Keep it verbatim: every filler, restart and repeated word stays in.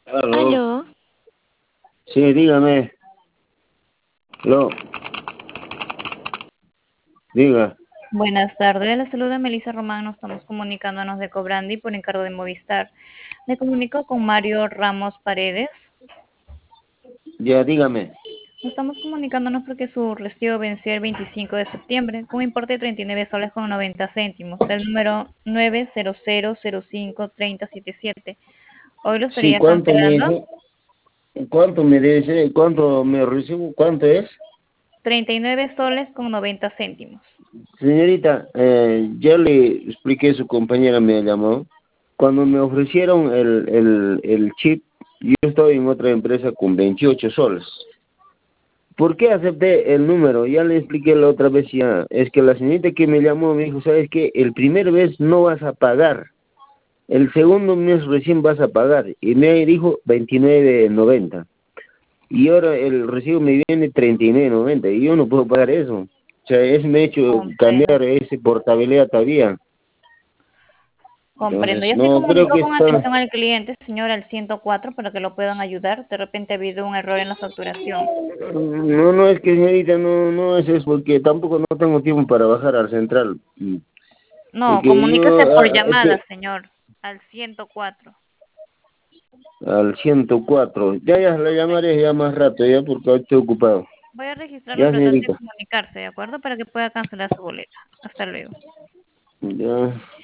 Aló, Aló, sí, dígame. Aló, diga. buenas tardes. La saluda Melissa Román. Nos estamos comunicándonos de Cobrandi por encargo de Movistar. Me comunico con Mario Ramos Paredes. Ya, dígame. Nos estamos comunicándonos porque su recibo venció el veinticinco de septiembre con un importe de treinta y nueve soles con noventa céntimos del número nueve cero cero cero cinco tres cero siete siete. Hoy lo Sí, estaría ¿cuánto me cancelando. dice? ¿Cuánto me dice? ¿Cuánto me recibo? ¿Cuánto es? treinta y nueve soles con noventa céntimos. Señorita, eh, ya le expliqué, su compañera me llamó. Cuando me ofrecieron el, el, el chip, yo estoy en otra empresa con veintiocho soles. ¿Por qué acepté el número? Ya le expliqué la otra vez ya. Es que la señorita que me llamó me dijo, ¿sabes qué? El primer vez no vas a pagar. El segundo mes recién vas a pagar. Y me dijo veintinueve noventa. Y ahora el recibo me viene treinta y nueve noventa. Y yo no puedo pagar eso. O sea, eso me ha hecho Comprendo. cambiar ese portabilidad todavía. Comprendo. Entonces, Ya se no, creo comunicó que con está... atención al cliente, señor, al ciento cuatro para que lo puedan ayudar. De repente ha habido un error en la facturación. No, no, es que señorita, no, no es eso, porque tampoco no tengo tiempo para bajar al central. Mm. No, Porque yo, comuníquese por ah, es llamada, que señor, al ciento cuatro. al ciento cuatro, ya, ya, la llamaré ya más rato, ya, porque ahora estoy ocupado. Voy a registrarlo, Ya, tratar de señorita. comunicarse, ¿de acuerdo? Para que pueda cancelar su boleta. Hasta luego. Ya.